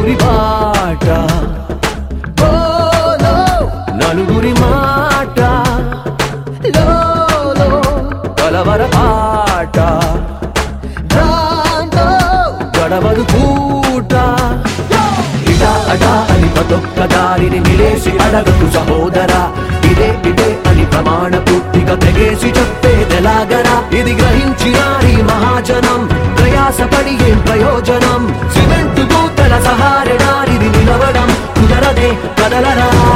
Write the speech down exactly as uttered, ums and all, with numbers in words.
నలుగురి పాట ఓలో నలుగురి మాట లోలో కలవర పాట దాంతో గడవదు పూట ఇటా అటా అని ప్రతొక్క దారిని నిలేసి అడగకు సహోదరా ఇదే ఇదే అని ప్రమాణ పూర్తిగా తెగేసి చెప్పేదెలాగరా ఇది గ్రహించినారి మహాజనం ప్రయాసపడి ఏం ప్రయోజనం సిమెంటు దూతల సహారణారిది నిలవడం కుదరదే కదలరా